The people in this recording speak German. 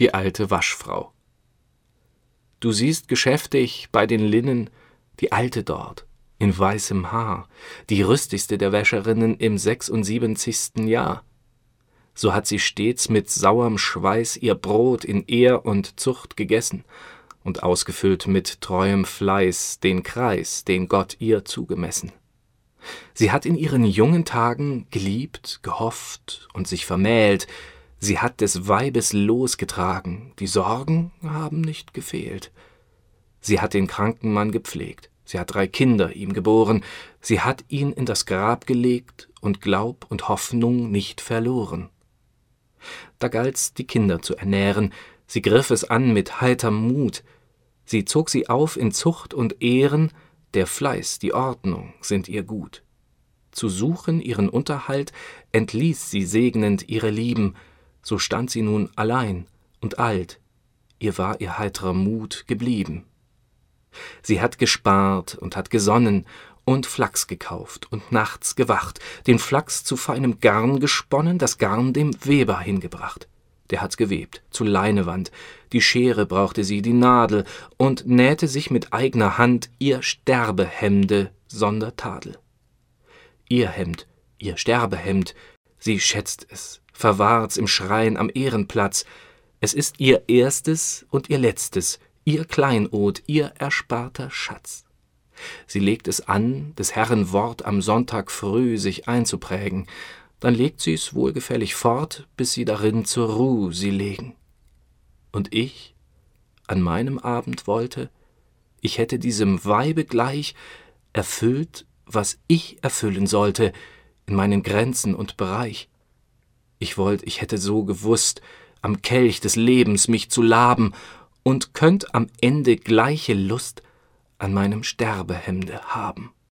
die alte Waschfrau. Du siehst geschäftig bei den Linnen die Alte dort, in weißem Haar, die rüstigste der Wäscherinnen im 76. Jahr. So hat sie stets mit sauerem Schweiß ihr Brot in Ehr und Zucht gegessen und ausgefüllt mit treuem Fleiß den Kreis, den Gott ihr zugemessen. Sie hat in ihren jungen Tagen geliebt, gehofft und sich vermählt. Sie hat des Weibes Los getragen, die Sorgen haben nicht gefehlt. Sie hat den kranken Mann gepflegt, sie hat 3 Kinder ihm geboren, sie hat ihn in das Grab gelegt und Glaub und Hoffnung nicht verloren. Da galt's, die Kinder zu ernähren, sie griff es an mit heiterm Mut, sie zog sie auf in Zucht und Ehren, der Fleiß, die Ordnung sind ihr gut. Zu suchen ihren Unterhalt entließ sie segnend ihre Lieben, so stand sie nun allein und alt, ihr war ihr heiterer Mut geblieben. Sie hat gespart und hat gesonnen und Flachs gekauft und nachts gewacht, den Flachs zu feinem Garn gesponnen, das Garn dem Weber hingebracht. Der hat's gewebt, zu Leinewand, die Schere brauchte sie, die Nadel, und nähte sich mit eigener Hand ihr Sterbehemde sonder Tadel. Ihr Hemd, ihr Sterbehemd, sie schätzt es, verwahrt's im Schrein am Ehrenplatz. Es ist ihr erstes und ihr letztes, ihr Kleinod, ihr ersparter Schatz. Sie legt es an, des Herren Wort am Sonntag früh sich einzuprägen, dann legt sie's wohlgefällig fort, bis sie darin zur Ruh sie legen. Und ich an meinem Abend wollte, ich hätte diesem Weibe gleich erfüllt, was ich erfüllen sollte, in meinen Grenzen und Bereich. Ich wollt, ich hätte so gewusst, am Kelch des Lebens mich zu laben und könnt am Ende gleiche Lust an meinem Sterbehemde haben.